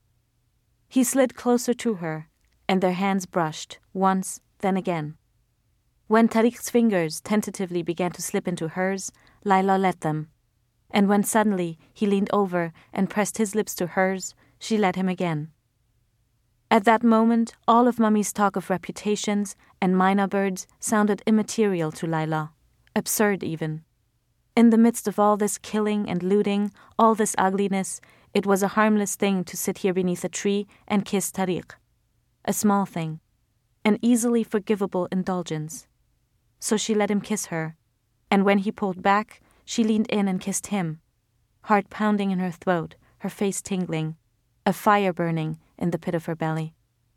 He slid closer to her, and their hands brushed, once, then again. When Tariq's fingers tentatively began to slip into hers, Layla let them. And when suddenly he leaned over and pressed his lips to hers, she let him again. At that moment, all of Mami's talk of reputations and mynah birds sounded immaterial to Layla, absurd even. In the midst of all this killing and looting, all this ugliness, it was a harmless thing to sit here beneath a tree and kiss Tariq. A small thing, an easily forgivable indulgence. So she let him kiss her, and when he pulled back, she leaned in and kissed him, heart pounding in her throat, her face tingling, a fire burning in the pit of her belly.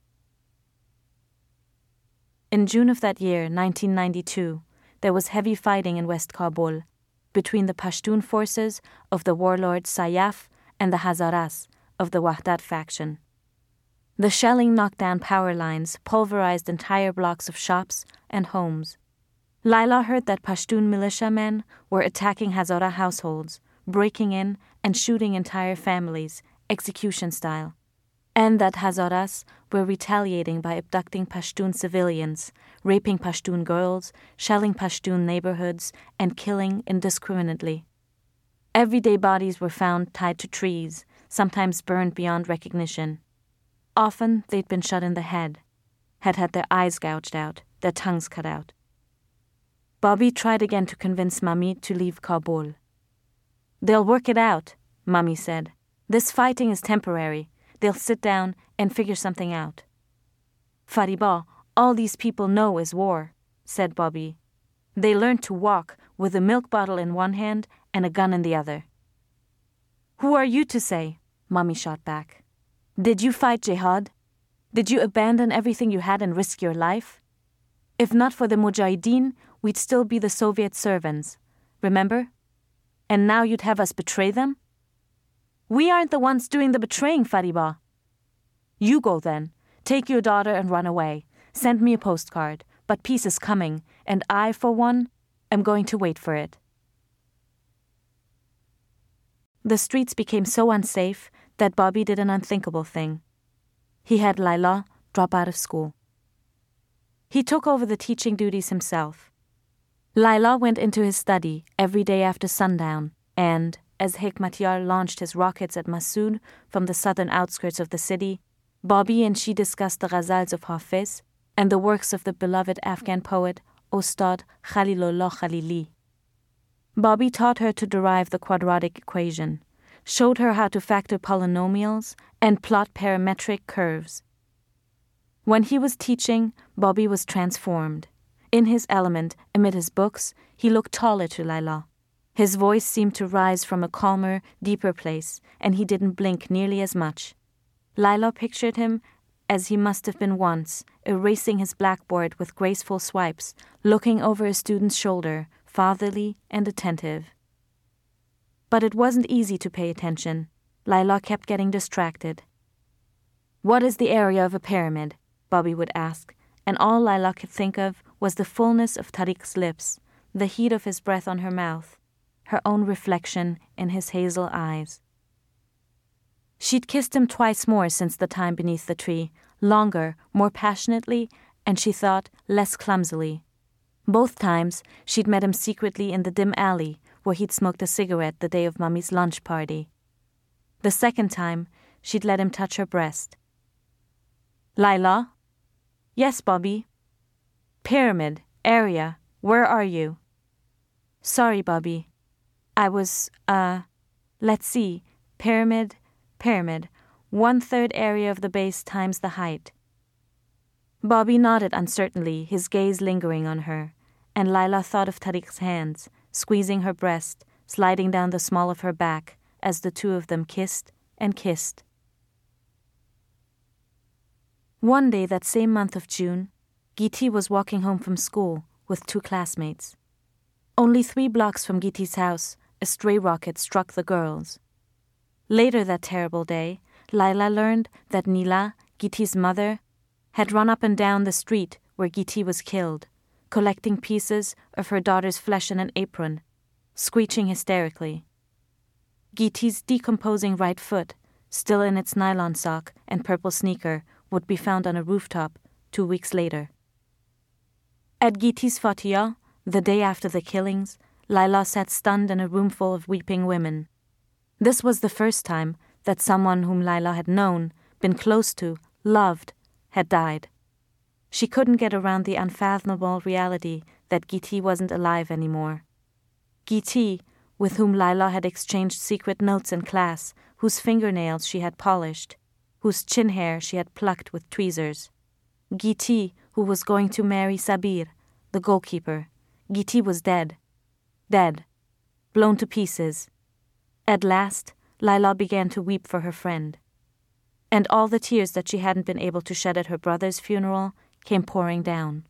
In June of that year, 1992, there was heavy fighting in West Kabul between the Pashtun forces of the warlord Sayyaf and the Hazaras of the Wahdat faction. The shelling knocked down power lines, pulverized entire blocks of shops and homes. Laila heard that Pashtun militiamen were attacking Hazara households, breaking in and shooting entire families, execution style, and that Hazaras were retaliating by abducting Pashtun civilians, raping Pashtun girls, shelling Pashtun neighborhoods, and killing indiscriminately. Everyday bodies were found tied to trees, sometimes burned beyond recognition. Often they'd been shot in the head, had had their eyes gouged out, their tongues cut out. Bobby tried again to convince Mami to leave Kabul. "They'll work it out," Mami said. "This fighting is temporary. They'll sit down and figure something out." "Fariba, all these people know is war," said Bobby. "They learned to walk with a milk bottle in one hand and a gun in the other." "Who are you to say?" Mami shot back. "Did you fight jihad? Did you abandon everything you had and risk your life? If not for the Mujahideen, we'd still be the Soviet servants. Remember? And now you'd have us betray them? We aren't the ones doing the betraying, Fariba." "You go then. Take your daughter and run away. Send me a postcard. But peace is coming, and I, for one, am going to wait for it." The streets became so unsafe that Bobby did an unthinkable thing. He had Laila drop out of school. He took over the teaching duties himself. Laila went into his study every day after sundown, and, as Hekmatyar launched his rockets at Massoud from the southern outskirts of the city, Bobby and she discussed the ghazals of Hafiz and the works of the beloved Afghan poet Ustad Khalilullah Khalili. Bobby taught her to derive the quadratic equation, showed her how to factor polynomials and plot parametric curves. When he was teaching, Bobby was transformed. In his element, amid his books, he looked taller to Laila. His voice seemed to rise from a calmer, deeper place, and he didn't blink nearly as much. Laila pictured him as he must have been once, erasing his blackboard with graceful swipes, looking over a student's shoulder, fatherly and attentive. But it wasn't easy to pay attention. Laila kept getting distracted. "What is the area of a pyramid?" Bobby would ask, and all Laila could think of was the fullness of Tariq's lips, the heat of his breath on her mouth, her own reflection in his hazel eyes. She'd kissed him twice more since the time beneath the tree, longer, more passionately, and she thought less clumsily. Both times she'd met him secretly in the dim alley where he'd smoked a cigarette the day of Mummy's lunch party. The second time, she'd let him touch her breast. "Laila?" "Yes, Bobby." "Pyramid, area, where are you?" "Sorry, Bobby. I was, let's see, pyramid, 1/3 area of the base times the height." Bobby nodded uncertainly, his gaze lingering on her, and Laila thought of Tariq's hands, squeezing her breast, sliding down the small of her back, as the two of them kissed and kissed. One day that same month of June, Giti was walking home from school with 2 classmates. Only 3 blocks from Giti's house, a stray rocket struck the girls. Later that terrible day, Laila learned that Nila, Giti's mother, had run up and down the street where Giti was killed, collecting pieces of her daughter's flesh in an apron, screeching hysterically. Giti's decomposing right foot, still in its nylon sock and purple sneaker, would be found on a rooftop 2 weeks later. At Giti's Fatiha, the day after the killings, Laila sat stunned in a room full of weeping women. This was the first time that someone whom Laila had known, been close to, loved, had died. She couldn't get around the unfathomable reality that Giti wasn't alive anymore. Giti, with whom Laila had exchanged secret notes in class, whose fingernails she had polished, whose chin hair she had plucked with tweezers. Giti, who was going to marry Sabir, the goalkeeper. Giti was dead. Dead. Blown to pieces. At last, Layla began to weep for her friend. And all the tears that she hadn't been able to shed at her brother's funeral came pouring down.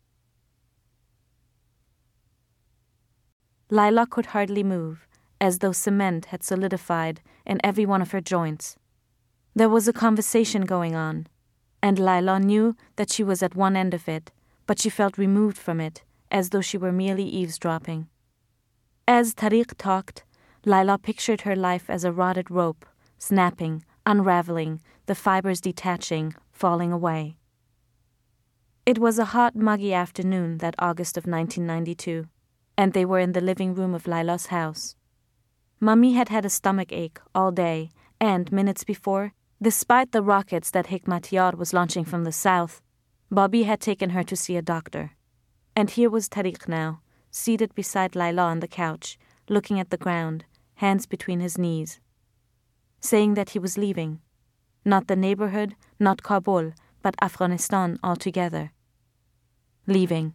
Layla could hardly move, as though cement had solidified in every one of her joints. There was a conversation going on, and Layla knew that she was at one end of it, but she felt removed from it, as though she were merely eavesdropping. As Tariq talked, Layla pictured her life as a rotted rope, snapping, unraveling, the fibers detaching, falling away. It was a hot, muggy afternoon that August of 1992, and they were in the living room of Layla's house. Mummy had had a stomach ache all day, and, minutes before, despite the rockets that Hikmatyar was launching from the south, Bobby had taken her to see a doctor. And here was Tariq now, seated beside Layla on the couch, looking at the ground, hands between his knees, saying that he was leaving. Not the neighborhood, not Kabul, but Afghanistan altogether. Leaving.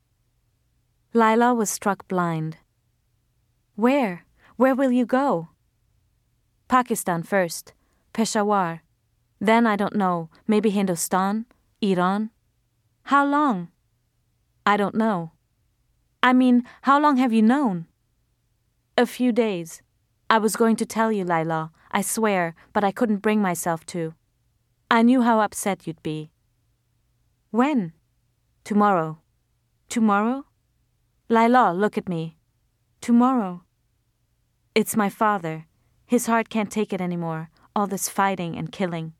Layla was struck blind. Where? Where will you go? Pakistan first. Peshawar. Then I don't know, maybe Hindustan, Iran. How long? I don't know. I mean, how long have you known? A few days. I was going to tell you, Layla, I swear, but I couldn't bring myself to. I knew how upset you'd be. When? Tomorrow. Tomorrow? Layla, look at me. Tomorrow. It's my father. His heart can't take it anymore, all this fighting and killing.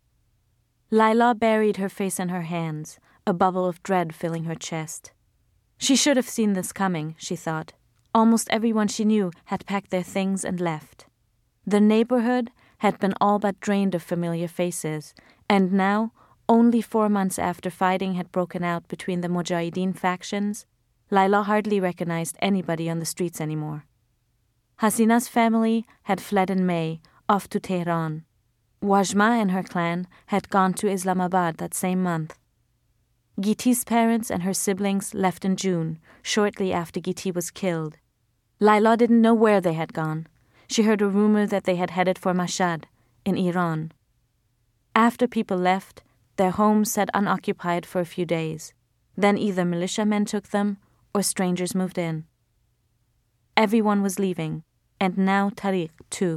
Layla buried her face in her hands, a bubble of dread filling her chest. She should have seen this coming, she thought. Almost everyone she knew had packed their things and left. The neighborhood had been all but drained of familiar faces, and now, only 4 months after fighting had broken out between the Mujahideen factions, Layla hardly recognized anybody on the streets anymore. Hasina's family had fled in May, off to Tehran. Wajma and her clan had gone to Islamabad that same month. Giti's parents and her siblings left in June, shortly after Giti was killed. Layla didn't know where they had gone. She heard a rumor that they had headed for Mashhad, in Iran. After people left, their homes sat unoccupied for a few days. Then either militiamen took them, or strangers moved in. Everyone was leaving, and now Tariq, too.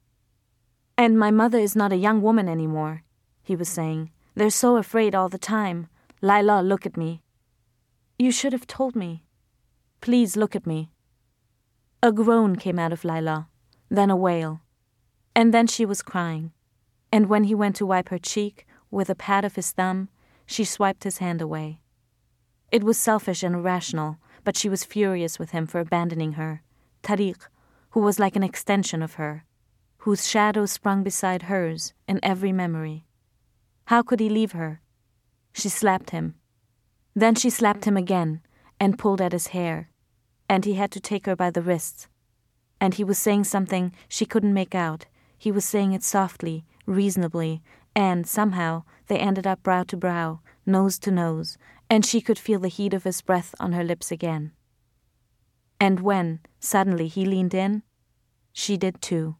And my mother is not a young woman anymore, he was saying. They're so afraid all the time. Layla, look at me. You should have told me. Please look at me. A groan came out of Layla, then a wail. And then she was crying. And when he went to wipe her cheek with a pat of his thumb, she swiped his hand away. It was selfish and irrational, but she was furious with him for abandoning her, Tariq, who was like an extension of her, whose shadow sprung beside hers in every memory. How could he leave her? She slapped him. Then she slapped him again and pulled at his hair, and he had to take her by the wrists. And he was saying something she couldn't make out. He was saying it softly, reasonably, and somehow they ended up brow to brow, nose to nose, and she could feel the heat of his breath on her lips again. And when, suddenly, he leaned in, she did too.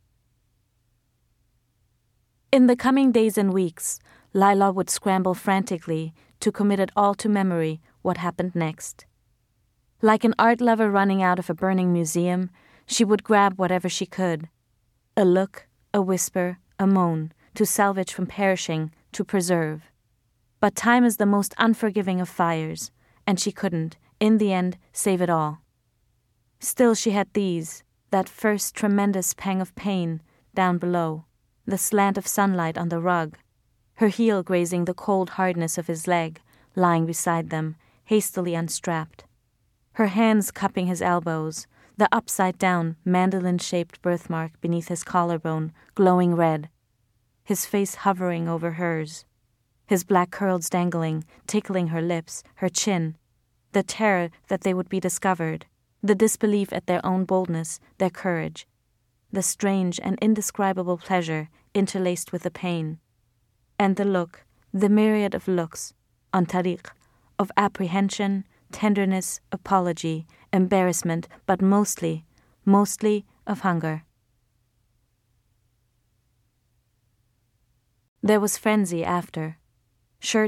In the coming days and weeks, Layla would scramble frantically to commit it all to memory what happened next. Like an art lover running out of a burning museum, she would grab whatever she could. A look, a whisper, a moan, to salvage from perishing, to preserve. But time is the most unforgiving of fires, and she couldn't, in the end, save it all. Still she had these, that first tremendous pang of pain down below, the slant of sunlight on the rug, her heel grazing the cold hardness of his leg, lying beside them, hastily unstrapped, her hands cupping his elbows, the upside-down, mandolin-shaped birthmark beneath his collarbone glowing red, his face hovering over hers, his black curls dangling, tickling her lips, her chin, the terror that they would be discovered, the disbelief at their own boldness, their courage, the strange and indescribable pleasure interlaced with the pain, and the look, the myriad of looks, on Tariq, of apprehension, tenderness, apology, embarrassment, but mostly of hunger. There was frenzy after. Shirts